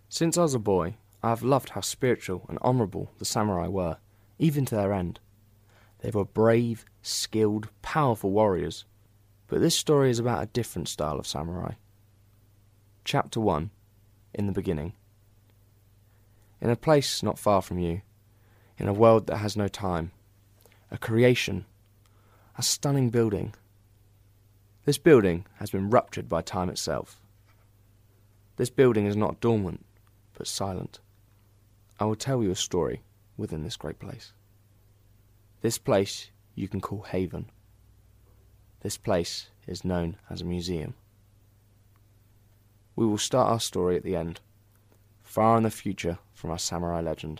Since I was a boy, I have loved how spiritual and honourable the samurai were, even to their end. They were brave, skilled, powerful warriors, but this story is about a different style of samurai. Chapter 1. In the Beginning. In a place not far from you, in a world that has no time, a creation, a stunning building. This building has been ruptured by time itself. This building is not dormant, but silent. I will tell you a story within this great place. This place you can call Haven. This place is known as a museum. We will start our story at the end, far in the future from our samurai legend.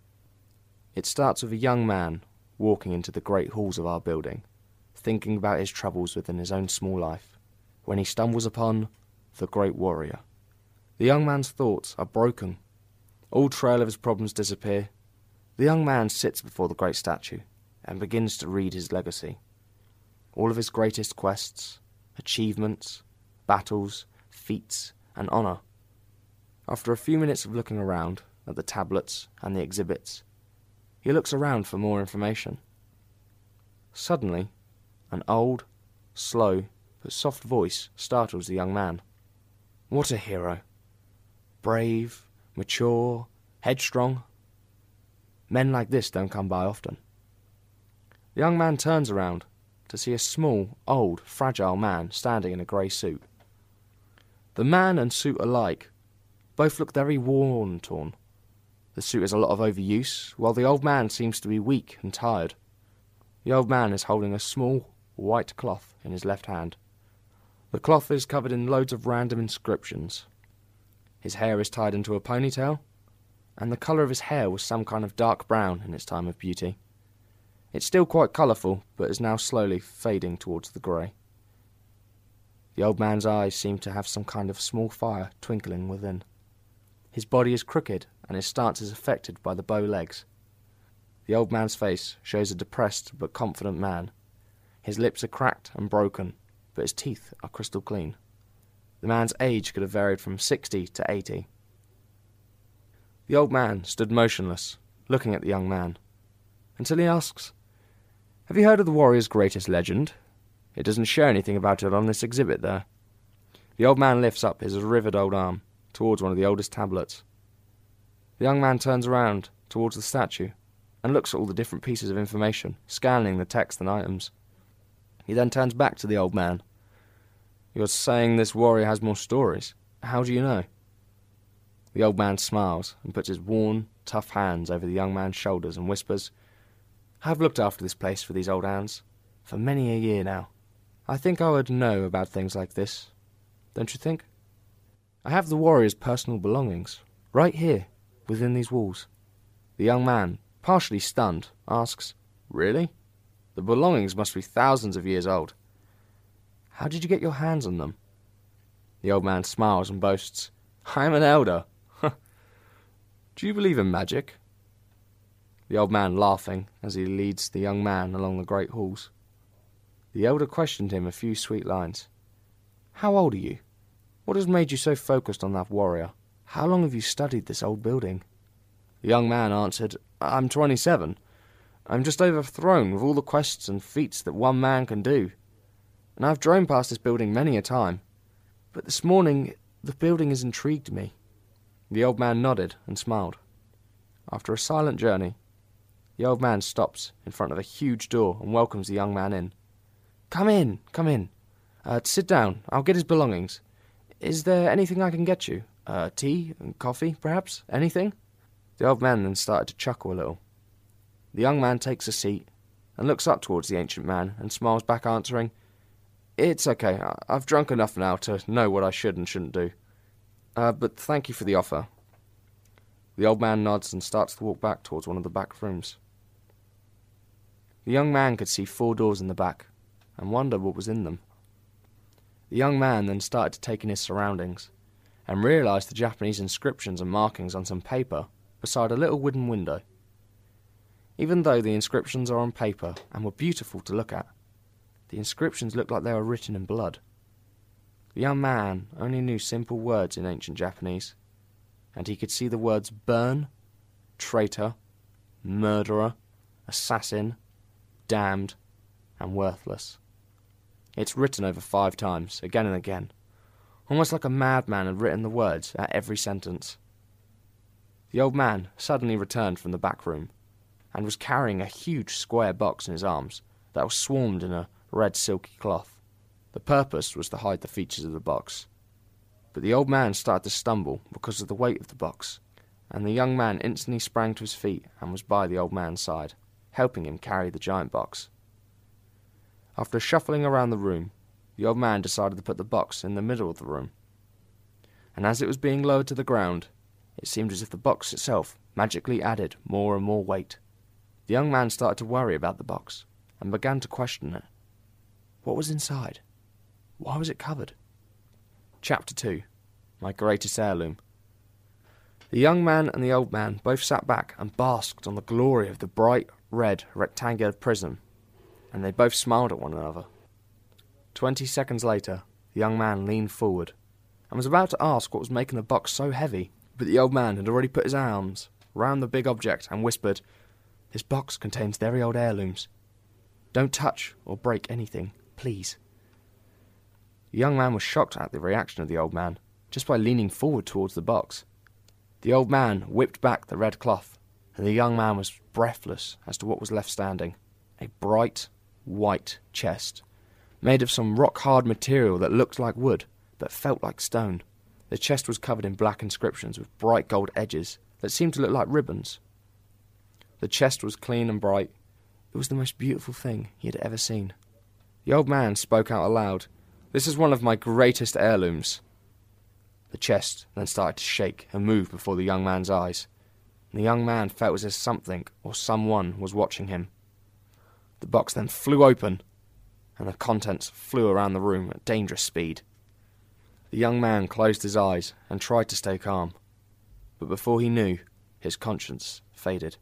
It starts with a young man walking into the great halls of our building, thinking about his troubles within his own small life, when he stumbles upon the great warrior. The young man's thoughts are broken. All trail of his problems disappear. The young man sits before the great statue and begins to read his legacy. All of his greatest quests, achievements, battles, feats, and honour. After a few minutes of looking around at the tablets and the exhibits, he looks around for more information. Suddenly, an old, slow, but soft voice startles the young man. What a hero! Brave, mature, headstrong. Men like this don't come by often. The young man turns around to see a small, old, fragile man standing in a grey suit. The man and suit alike both look very worn and torn. The suit has a lot of overuse, while the old man seems to be weak and tired. The old man is holding a small, white cloth in his left hand. The cloth is covered in loads of random inscriptions. His hair is tied into a ponytail, and the colour of his hair was some kind of dark brown in its time of beauty. It's still quite colourful, but is now slowly fading towards the grey. The old man's eyes seem to have some kind of small fire twinkling within. His body is crooked, and his stance is affected by the bow legs. The old man's face shows a depressed but confident man. His lips are cracked and broken, but his teeth are crystal clean. The man's age could have varied from 60 to 80. The old man stood motionless, looking at the young man, until he asks, "Have you heard of the warrior's greatest legend? It doesn't show anything about it on this exhibit there." The old man lifts up his riveted old arm towards one of the oldest tablets. The young man turns around towards the statue and looks at all the different pieces of information, scanning the text and items. He then turns back to the old man. "You're saying this warrior has more stories. How do you know?" The old man smiles and puts his worn, tough hands over the young man's shoulders and whispers, "I've looked after this place for these old hands for many a year now. I think I would know about things like this, don't you think? I have the warrior's personal belongings, right here, within these walls." The young man, partially stunned, asks, "Really? The belongings must be thousands of years old. How did you get your hands on them?" The old man smiles and boasts, "I am an elder." "Do you believe in magic?" The old man laughing as he leads the young man along the great halls. The elder questioned him a few sweet lines. "How old are you? What has made you so focused on that warrior? How long have you studied this old building?" The young man answered, "I'm 27. I'm just overthrown with all the quests and feats that one man can do. And I've drone past this building many a time. But this morning, the building has intrigued me." The old man nodded and smiled. After a silent journey, the old man stops in front of a huge door and welcomes the young man in. Come in. Sit down. I'll get his belongings. Is there anything I can get you? Tea and coffee, perhaps? Anything?" The old man then started to chuckle a little. The young man takes a seat and looks up towards the ancient man and smiles back, answering, "It's okay. I've drunk enough now to know what I should and shouldn't do. But thank you for the offer." The old man nods and starts to walk back towards one of the back rooms. The young man could see 4 doors in the back and wonder what was in them. The young man then started to take in his surroundings and realised the Japanese inscriptions and markings on some paper beside a little wooden window. Even though the inscriptions are on paper and were beautiful to look at, the inscriptions looked like they were written in blood. The young man only knew simple words in ancient Japanese, and he could see the words burn, traitor, murderer, assassin, damned, and worthless. It's written over 5 times, again and again, almost like a madman had written the words at every sentence. The old man suddenly returned from the back room, and was carrying a huge square box in his arms that was swarmed in a red silky cloth. The purpose was to hide the features of the box. But the old man started to stumble because of the weight of the box, and the young man instantly sprang to his feet and was by the old man's side, helping him carry the giant box. After shuffling around the room, the old man decided to put the box in the middle of the room. And as it was being lowered to the ground, it seemed as if the box itself magically added more and more weight. The young man started to worry about the box, and began to question it. What was inside? Why was it covered? Chapter 2. My Greatest Heirloom. The young man and the old man both sat back and basked on the glory of the bright red rectangular prism, and they both smiled at one another. 20 seconds later, the young man leaned forward, and was about to ask what was making the box so heavy, but the old man had already put his arms round the big object and whispered, "This box contains very old heirlooms. Don't touch or break anything, please." The young man was shocked at the reaction of the old man, just by leaning forward towards the box. The old man whipped back the red cloth, and the young man was breathless as to what was left standing. A bright, white chest, made of some rock-hard material that looked like wood, but felt like stone. The chest was covered in black inscriptions with bright gold edges that seemed to look like ribbons. The chest was clean and bright. It was the most beautiful thing he had ever seen. The old man spoke out aloud, "This is one of my greatest heirlooms." The chest then started to shake and move before the young man's eyes, and the young man felt as if something or someone was watching him. The box then flew open, and the contents flew around the room at dangerous speed. The young man closed his eyes and tried to stay calm, but before he knew, his conscience faded.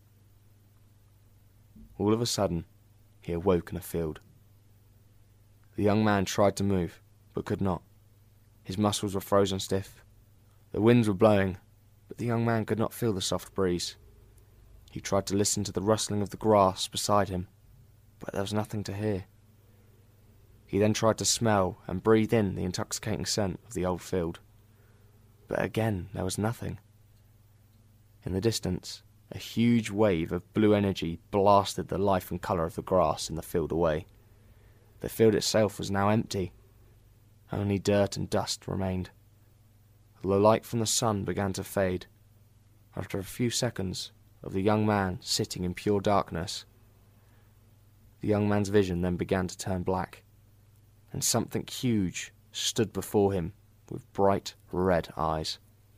All of a sudden, he awoke in a field. The young man tried to move, but could not. His muscles were frozen stiff. The winds were blowing, but the young man could not feel the soft breeze. He tried to listen to the rustling of the grass beside him, but there was nothing to hear. He then tried to smell and breathe in the intoxicating scent of the old field, but again there was nothing. In the distance, a huge wave of blue energy blasted the life and colour of the grass in the field away. The field itself was now empty. Only dirt and dust remained. The light from the sun began to fade. After a few seconds of the young man sitting in pure darkness, the young man's vision then began to turn black, and something huge stood before him with bright red eyes.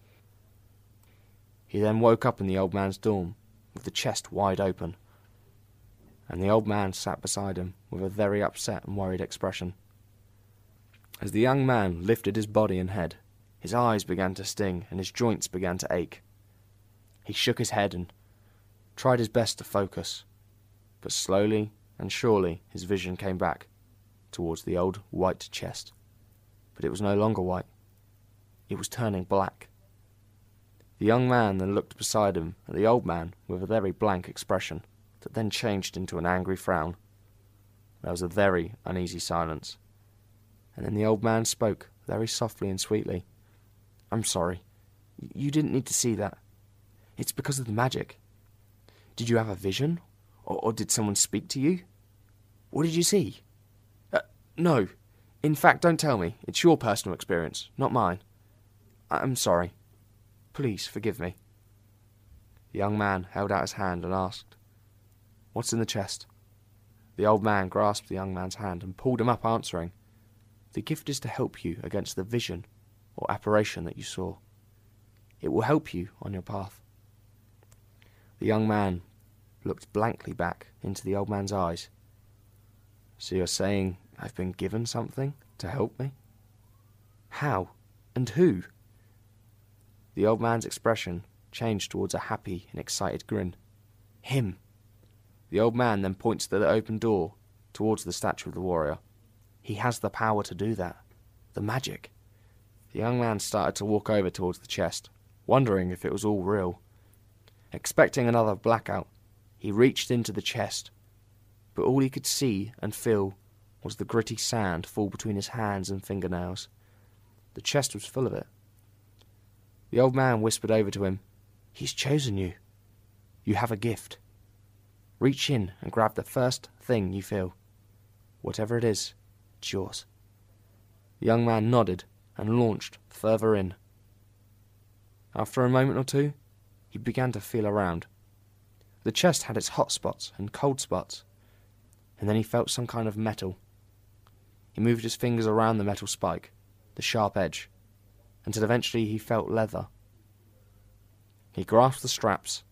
He then woke up in the old man's dorm with the chest wide open, and the old man sat beside him with a very upset and worried expression. As the young man lifted his body and head, his eyes began to sting and his joints began to ache. He shook his head and tried his best to focus, but slowly and surely his vision came back towards the old white chest. But it was no longer white. It was turning black. The young man then looked beside him at the old man with a very blank expression that then changed into an angry frown. There was a very uneasy silence, and then the old man spoke very softly and sweetly. "I'm sorry. You didn't need to see that. It's because of the magic. Did you have a vision? Or did someone speak to you? What did you see?" No. In fact, don't tell me. It's your personal experience, not mine. I'm sorry. Please forgive me." The young man held out his hand and asked, "What's in the chest?" The old man grasped the young man's hand and pulled him up, answering, "The gift is to help you against the vision or apparition that you saw. It will help you on your path." The young man looked blankly back into the old man's eyes. "So you're saying I've been given something to help me? How? And who?" The old man's expression changed towards a happy and excited grin. "Him." The old man then points to the open door towards the statue of the warrior. "He has the power to do that. The magic." The young man started to walk over towards the chest, wondering if it was all real. Expecting another blackout, he reached into the chest, but all he could see and feel was the gritty sand fall between his hands and fingernails. The chest was full of it. The old man whispered over to him, "He's chosen you. You have a gift. Reach in and grab the first thing you feel. Whatever it is, it's yours." The young man nodded and launched further in. After a moment or two, he began to feel around. The chest had its hot spots and cold spots, and then he felt some kind of metal. He moved his fingers around the metal spike, the sharp edge, until eventually he felt leather. He grasped the straps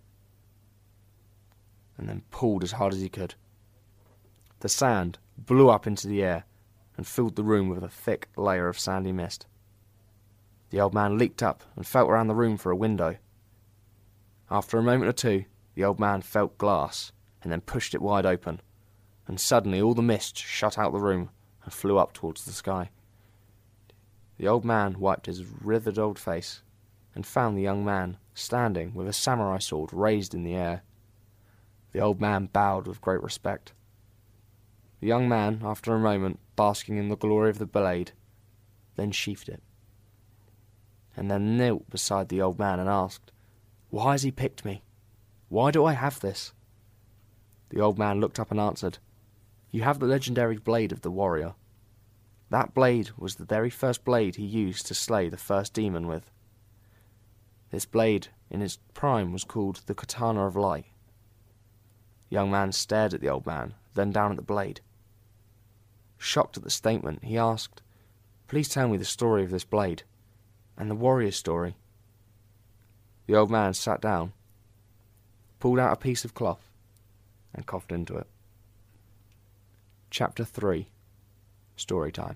and then pulled as hard as he could. The sand blew up into the air and filled the room with a thick layer of sandy mist. The old man leaped up and felt around the room for a window. After a moment or two, the old man felt glass and then pushed it wide open, and suddenly all the mist shot out the room and flew up towards the sky. The old man wiped his withered old face and found the young man standing with a samurai sword raised in the air. The old man bowed with great respect. The young man, after a moment, basking in the glory of the blade, then sheathed it, and then knelt beside the old man and asked, "Why has he picked me? Why do I have this?" The old man looked up and answered, "You have the legendary blade of the warrior. That blade was the very first blade he used to slay the first demon with. This blade, in its prime, was called the Katana of Light." The young man stared at the old man, then down at the blade. Shocked at the statement, he asked, "Please tell me the story of this blade, and the warrior's story." The old man sat down, pulled out a piece of cloth, and coughed into it. Chapter 3. Story time.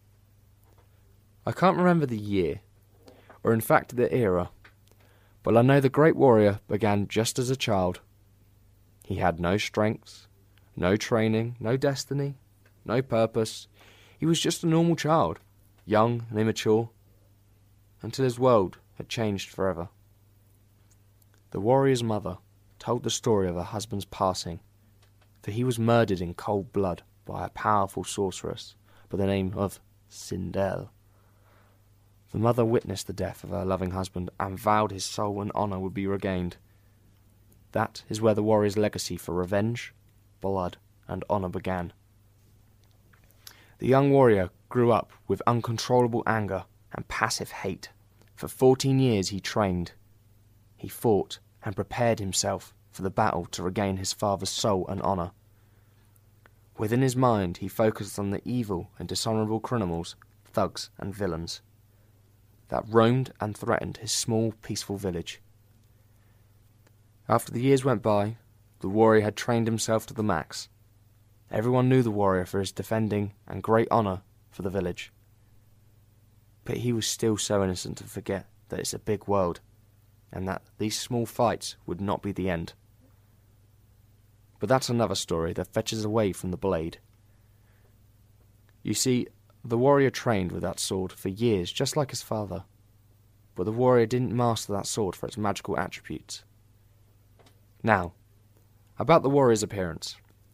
I can't remember the year, or in fact the era, but I know the great warrior began just as a child. He had no strengths, no training, no destiny, no purpose. He was just a normal child, young and immature, until his world had changed forever. The warrior's mother told the story of her husband's passing, for he was murdered in cold blood by a powerful sorceress by the name of Sindel. The mother witnessed the death of her loving husband and vowed his soul and honour would be regained. That is where the warrior's legacy for revenge, blood, and honour began. The young warrior grew up with uncontrollable anger and passive hate. For 14 years he trained. He fought and prepared himself for the battle to regain his father's soul and honour. Within his mind he focused on the evil and dishonourable criminals, thugs and villains that roamed and threatened his small, peaceful village. After the years went by, the warrior had trained himself to the max. Everyone knew the warrior for his defending and great honour for the village. But he was still so innocent to forget that it's a big world, and that these small fights would not be the end. But that's another story that fetches away from the blade. You see, the warrior trained with that sword for years, just like his father. But the warrior didn't master that sword for its magical attributes. Now, about the warrior's appearance.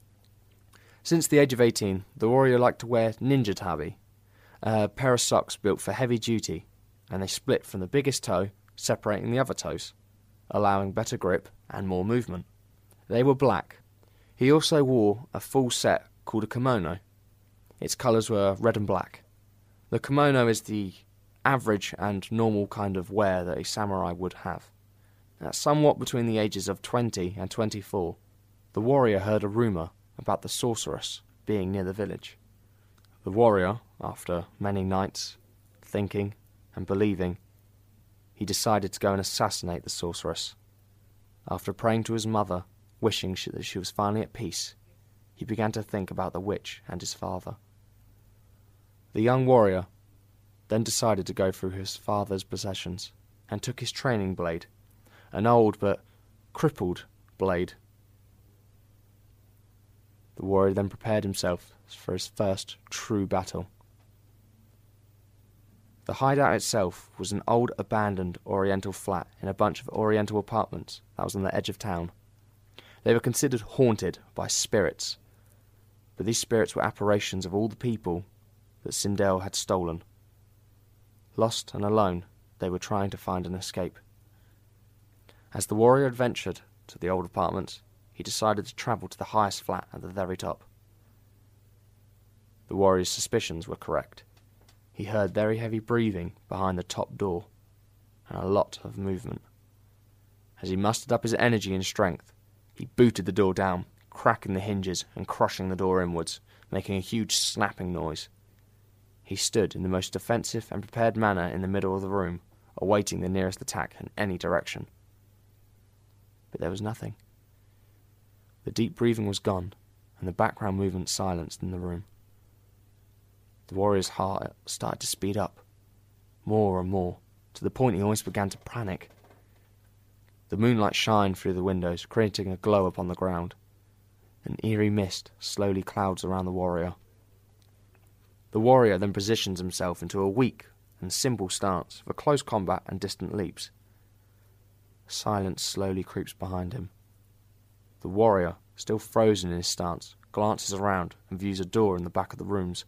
Since the age of 18, the warrior liked to wear ninja tabi, a pair of socks built for heavy duty, and they split from the biggest toe, separating the other toes, allowing better grip and more movement. They were black. He also wore a full set called a kimono. Its colours were red and black. The kimono is the average and normal kind of wear that a samurai would have. Somewhat between the ages of 20 and 24, the warrior heard a rumour about the sorceress being near the village. The warrior, after many nights thinking and believing, he decided to go and assassinate the sorceress. After praying to his mother, wishing that she was finally at peace, he began to think about the witch and his father. The young warrior then decided to go through his father's possessions and took his training blade, an old but crippled blade. The warrior then prepared himself for his first true battle. The hideout itself was an old abandoned Oriental flat in a bunch of Oriental apartments that was on the edge of town. They were considered haunted by spirits, but these spirits were apparitions of all the people that Sindel had stolen. Lost and alone, they were trying to find an escape. As the warrior adventured to the old apartments, he decided to travel to the highest flat at the very top. The warrior's suspicions were correct. He heard very heavy breathing behind the top door, and a lot of movement. As he mustered up his energy and strength, he booted the door down, cracking the hinges and crushing the door inwards, making a huge snapping noise. He stood in the most defensive and prepared manner in the middle of the room, awaiting the nearest attack in any direction. But there was nothing. The deep breathing was gone, and the background movement silenced in the room. The warrior's heart started to speed up, more and more, to the point he almost began to panic. The moonlight shined through the windows, creating a glow upon the ground. An eerie mist slowly clouds around the warrior. The warrior then positions himself into a weak and simple stance for close combat and distant leaps. Silence slowly creeps behind him. The warrior, still frozen in his stance, glances around and views a door in the back of the rooms.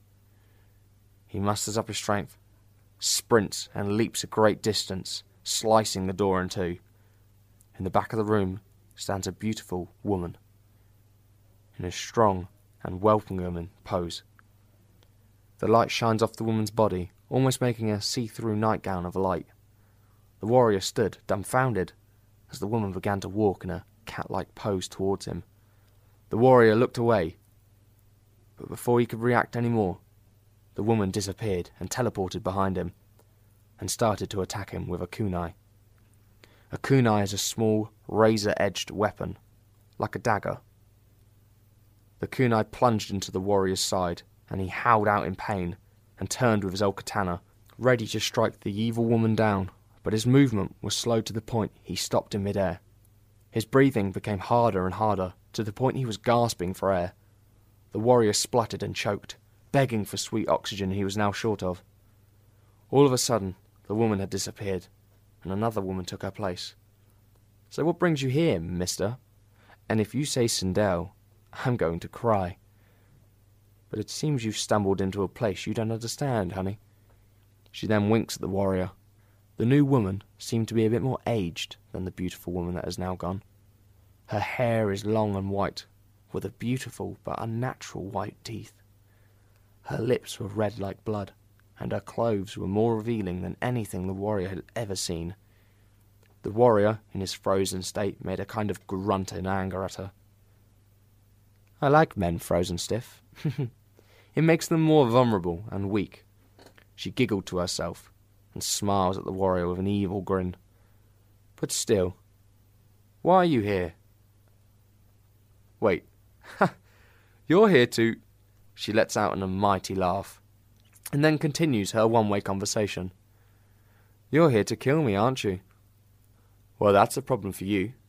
He musters up his strength, sprints and leaps a great distance, slicing the door in two. In the back of the room stands a beautiful woman, in a strong and welcoming pose. The light shines off the woman's body, almost making a see-through nightgown of light. The warrior stood, dumbfounded, as the woman began to walk in a cat-like pose towards him. The warrior looked away, but before he could react any more, the woman disappeared and teleported behind him, and started to attack him with a kunai. A kunai is a small, razor-edged weapon, like a dagger. The kunai plunged into the warrior's side, and he howled out in pain, and turned with his old katana, ready to strike the evil woman down, but his movement was slow to the point he stopped in mid-air. His breathing became harder and harder, to the point he was gasping for air. The warrior spluttered and choked, begging for sweet oxygen he was now short of. All of a sudden, the woman had disappeared, and another woman took her place. "So what brings you here, mister? And if you say Sindel, I'm going to cry. But it seems you've stumbled into a place you don't understand, honey." She then winks at the warrior. The new woman seemed to be a bit more aged than the beautiful woman that has now gone. Her hair is long and white, with a beautiful but unnatural white teeth. Her lips were red like blood, and her clothes were more revealing than anything the warrior had ever seen. The warrior, in his frozen state, made a kind of grunt in anger at her. "I like men frozen stiff. It makes them more vulnerable and weak." She giggled to herself, and smiles at the warrior with an evil grin. "But still, why are you here?" "Wait, you're here to..." She lets out a mighty laugh, and then continues her one-way conversation. "You're here to kill me, aren't you? Well, that's a problem for you,